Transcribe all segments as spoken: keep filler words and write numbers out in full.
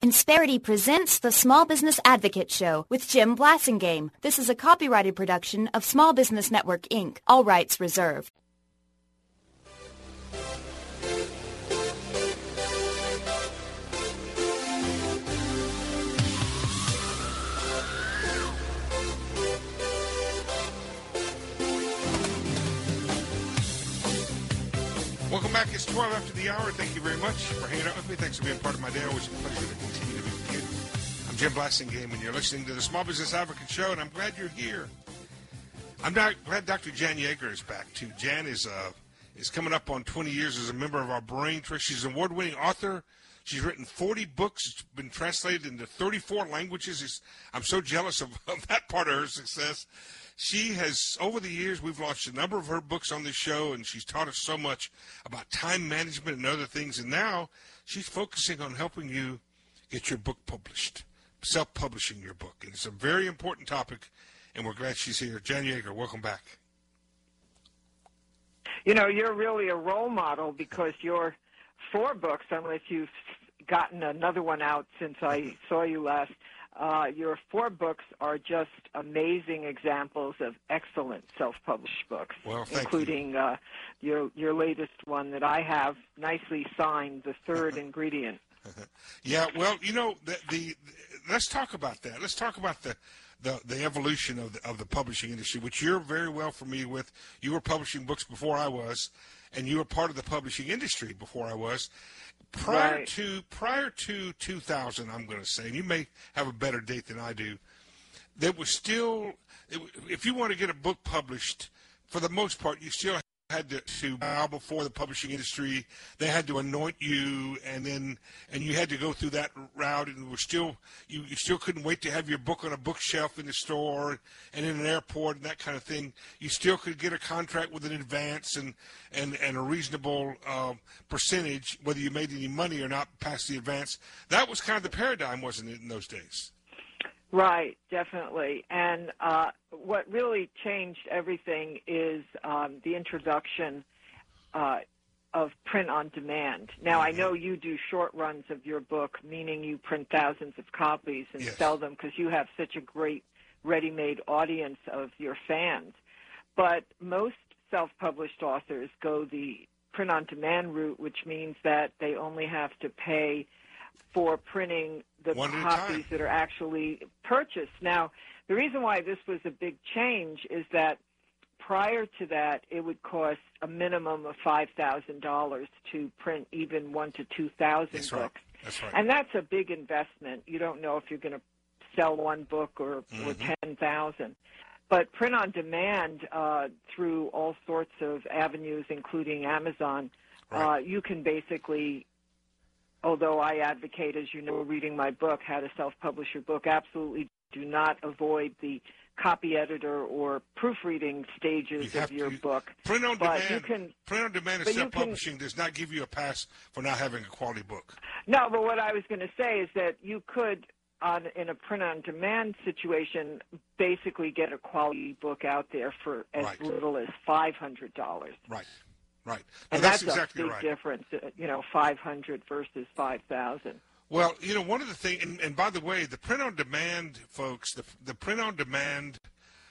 Insperity presents the Small Business Advocate Show with Jim Blasingame. This is a copyrighted production of Small Business Network, Incorporated. All rights reserved. Welcome back. It's twelve after the hour. Thank you very much for hanging out with me. Thanks for being part of my day. Always a pleasure to continue to be with you. I'm Jim Blasingame, and you're listening to the Small Business Advocate Show, and I'm glad you're here. I'm not, glad Doctor Jan Yeager is back, too. Jan is uh, is coming up on twenty years as a member of our Brain Trust. She's an award-winning author. She's written forty books. It's been translated into thirty-four languages. It's, I'm so jealous of, of that part of her success. She has, over the years, we've launched a number of her books on this show, and she's taught us so much about time management and other things. And now she's focusing on helping you get your book published, self-publishing your book. And it's a very important topic, and we're glad she's here. Jan Yeager, welcome back. You know, you're really a role model because your four books, unless you've gotten another one out since I saw you last, Uh, your four books are just amazing examples of excellent self-published books, well, thank including you. Uh, your your latest one that I have nicely signed, The Third Ingredient. Yeah, well, you know, the, the, the let's talk about that. Let's talk about the the, the evolution of the, of the publishing industry, which you're very well familiar with. You were publishing books before I was, and you were part of the publishing industry before I was. Prior right. to prior to two thousand, I'm going to say, and you may have a better date than I do, there was still, if you want to get a book published, for the most part, you still had to, to bow before the publishing industry. They had to anoint you, and then and you had to go through that route, and it was still you, you still couldn't wait to have your book on a bookshelf in the store and in an airport and that kind of thing. You still could get a contract with an advance and and, and a reasonable uh, percentage, whether you made any money or not, past the advance. That was kind of the paradigm, wasn't it, in those days? Right, definitely. And uh, what really changed everything is um, the introduction uh, of print on demand. Now, I know you do short runs of your book, meaning you print thousands of copies and yes. sell them because you have such a great ready-made audience of your fans. But most self-published authors go the print on demand route, which means that they only have to pay for printing the One copies that are actually purchased. Now, the reason why this was a big change is that prior to that, it would cost a minimum of five thousand dollars to print even one to two thousand That's books. Right. That's right. And that's a big investment. You don't know if you're going to sell one book or, mm-hmm. or ten thousand. But print on demand uh, through all sorts of avenues, including Amazon, right. uh, you can basically, although I advocate, as you know, reading my book, How to Self-Publish Your Book, absolutely do not avoid the copy editor or proofreading stages you of your to, book. Print on but demand, you can, print on demand and self-publishing does not give you a pass for not having a quality book. No, but what I was going to say is that you could, on, in a print-on-demand situation, basically get a quality book out there for as right. little as five hundred dollars. Right. Right. And that's, that's exactly a big right. difference, you know, five hundred versus five thousand. Well, you know, one of the things, and, and by the way, the print-on-demand, folks, the, the print-on-demand,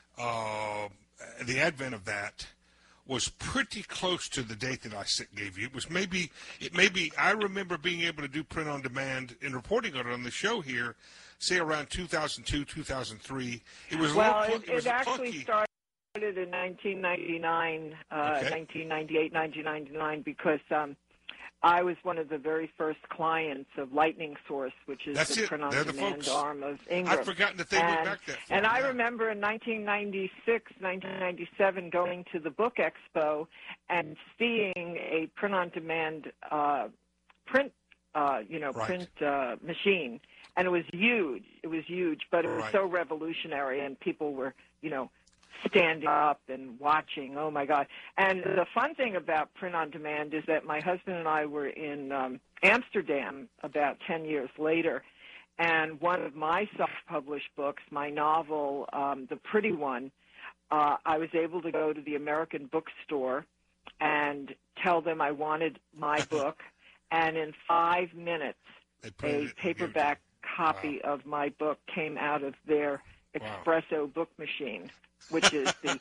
uh, the advent of that was pretty close to the date that I gave you. It was maybe, it maybe, I remember being able to do print-on-demand and reporting on it on the show here, say around two thousand two, two thousand three. It was well, a little, it, it, was it actually clunky. started in nineteen ninety-nine, uh, okay. nineteen ninety-eight, nineteen ninety-nine, because um, I was one of the very first clients of Lightning Source, which is That's the it. print-on-demand the arm of Ingram. I'd forgotten that they and, went back that far. And I yeah. remember in nineteen ninety-six, nineteen ninety-seven, going to the Book Expo and seeing a print-on-demand uh, print, uh, you know, right. print uh, machine. And it was huge. It was huge, but it was right. so revolutionary, and people were, you know, standing up and watching. Oh, my God. And the fun thing about print on demand is that my husband and I were in um, Amsterdam about ten years later, and one of my self-published books, my novel, um, The Pretty One, uh, I was able to go to the American bookstore and tell them I wanted my book, and in five minutes, a paperback copy wow. of my book came out of their Espresso wow. book machine, which is the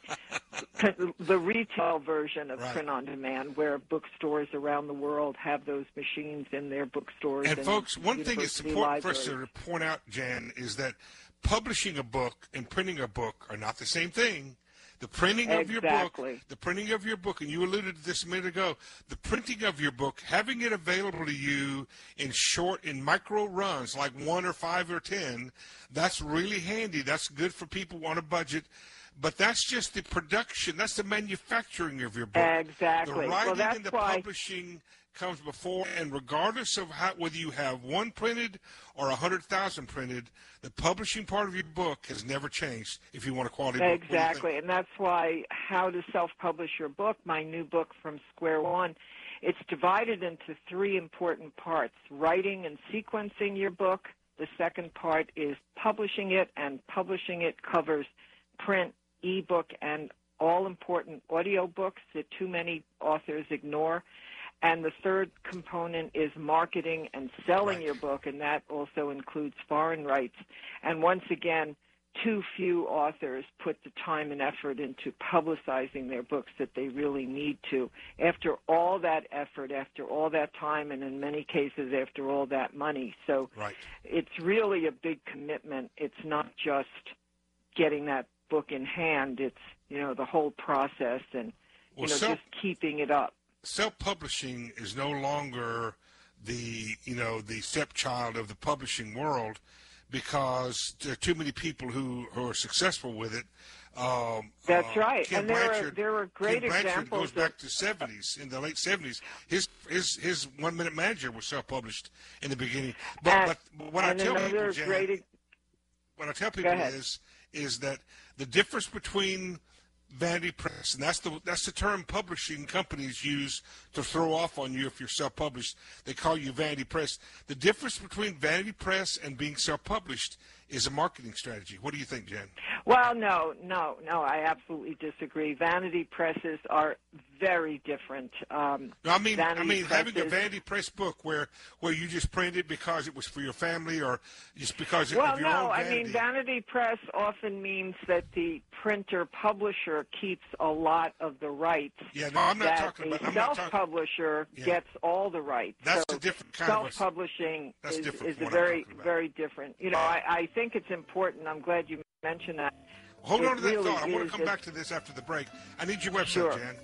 the retail version of right. print on demand, where bookstores around the world have those machines in their bookstores. And, and folks, one thing that's important libraries. for us to point out, Jan, is that publishing a book and printing a book are not the same thing. The printing of exactly. your book, the printing of your book, and you alluded to this a minute ago, the printing of your book, having it available to you in short, in micro runs, like one or five or ten, that's really handy. That's good for people on a budget. But that's just the production. That's the manufacturing of your book. Exactly. The writing well, that's and the why... publishing comes before, and regardless of how, whether you have one printed or a hundred thousand printed, the publishing part of your book has never changed. If you want a quality book, exactly, and that's why How to Self-Publish Your Book, my new book from Square One, it's divided into three important parts: writing and sequencing your book. The second part is publishing it, and publishing it covers print, ebook, and all important audio books that too many authors ignore. And the third component is marketing and selling right. your book, and that also includes foreign rights. And once again, too few authors put the time and effort into publicizing their books that they really need to. After all that effort, after all that time, and in many cases after all that money. So right. it's really a big commitment. It's not just getting that book in hand. It's, you know, the whole process and, you well, know, self- just keeping it up. Self-publishing is no longer the, you know, the stepchild of the publishing world, because there are too many people who, who are successful with it. Um, That's uh, right, Ken and there Blanchard, are there are great Ken Blanchard examples. Goes back to the seventies, in the late seventies. His his his One Minute Manager was self-published in the beginning. But, and, but what I tell people, Jan, great... what I tell people is is that the difference between vanity press, and that's the that's the term publishing companies use to throw off on you if you're self-published. They call you vanity press. The difference between vanity press and being self-published is a marketing strategy. What do you think, Jen? Well, no, no, no, I absolutely disagree. Vanity presses are very different. Um, no, I mean, I mean, presses, having a vanity press book where, where you just print it because it was for your family or just because well, of your no, own vanity. I mean, vanity press often means that the printer publisher keeps a lot of the rights. Yeah, no, I'm not that talking about. A I'm self-publisher yeah. gets all the rights. That's so a different kind self-publishing of. Self-publishing is, is a very, very different. You know, I, I think it's important. I'm glad you mentioned that. Hold it on to that really thought. I want to come a, back to this after the break. I need your website, sure. Jan.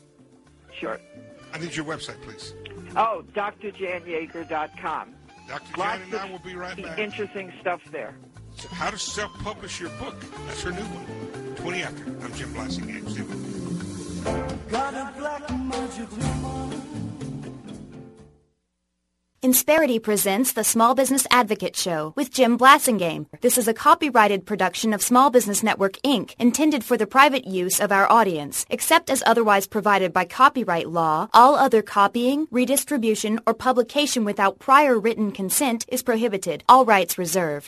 Sure. I need your website, please. Oh, D R Jan Yeager dot com. Doctor Lots Jan and I will be right back. Interesting stuff there. So how to self-publish your book. That's her new one. twenty after. I'm Jim Blassingame. Stay with me. Got a black magic woman. Insperity presents the Small Business Advocate Show with Jim Blassingame. This is a copyrighted production of Small Business Network, Incorporated, intended for the private use of our audience. Except as otherwise provided by copyright law, all other copying, redistribution, or publication without prior written consent is prohibited. All rights reserved.